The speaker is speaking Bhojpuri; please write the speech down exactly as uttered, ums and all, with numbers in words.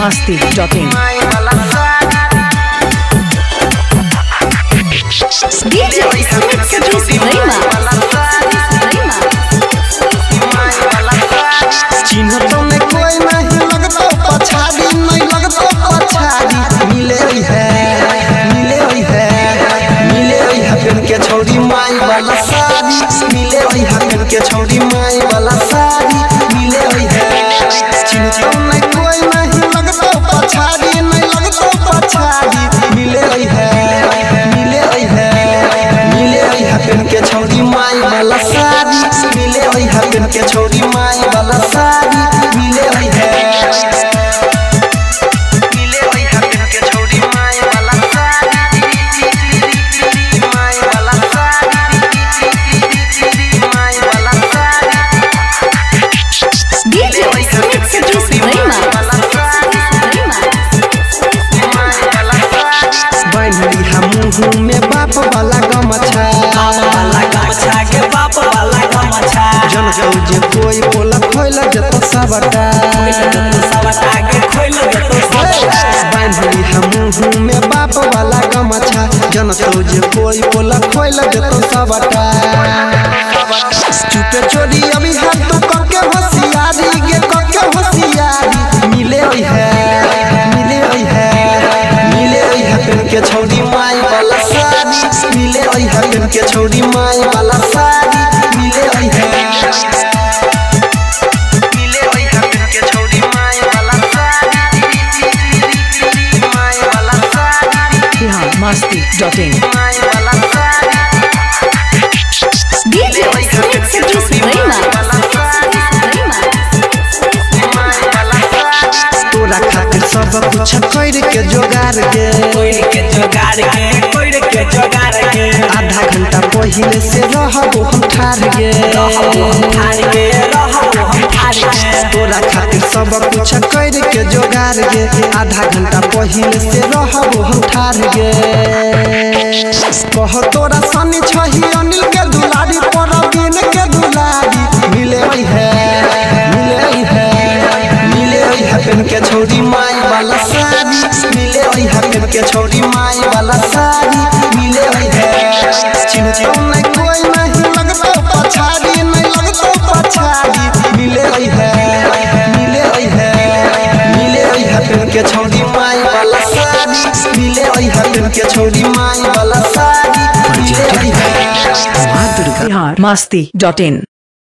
masti dot in. D J Smith Sadiq Rema. चिन्ह तो में कोई नहीं लगतो पछाड़ी नहीं लगतो पछाड़ी मिले है मिले है मिले है पेन के छोड़ी माई वाला साड़ी मिले है पेन के छोड़ी माई वाला साड़ी मिले है चिन्ह तो में कोई नहीं लगतो पछाड़ी नहीं लगतो पछाड़ी मिले है मिले है मिले है पेन के छोड़ी माई वाला साड़ी मिले है पेन के छोड़ी माई वाला साड़ी मिले है मिले है पेन के छोड़ी माई वाला साड़ी माई वाला साड़ी माई वाला sari D J Smith Sadiq Rema. बनली हम मुँह में बाप वाला गमछा वाला गमछा के बाप वाला गमछा जन जे कोई बोला खोल जत सबटा सबटा के खोल जतो बनली हम मुँह में बाप वाला गमछा जन जे कोई बोला खोल जत सबटा चुपे चोरी अभी हाथ तो करके होशियारी गे करके होशियारी मिले है मिले है मिले है पेन के छोड़ी माई वाला साड़ी मिले है पेन के छोड़ी माई वाला साड़ी मिले है मिले है पेन के छोड़ी माई वाला साड़ी माई वाला sari Bihar masti dot in. माई वाला sari D J Smith Sadiq Rema. तोरा खातिर सब कुछ कर के जोगार गे कोई के जोगार के कोई के जोगार के आधा घंटा पहले से रहबो हम ठार गे रहबो हम ठार के रहबो हम ठार के तोरा खातिर सब कुछ कर के जोगार गे आधा घंटा पहले से रहबो हम ठार गे कह तोरा सनी छही अनिल के दुलारी परवीन के दुलारी मिले है मिले है मिले है पेन के छोड़ी माई वाला साड़ी मिले है पेन के छोड़ी माई वाला साड़ी मिले है चिन्ह तो नहीं कोई नहीं लगतो पछाड़ी नहीं लगतो पछाड़ी मिले है मिले है मिले है पेन के छोड़ी माई वाला साड़ी मिले है पेन के छोड़ी माई वाला साड़ी मिले है Bihar masti dot in.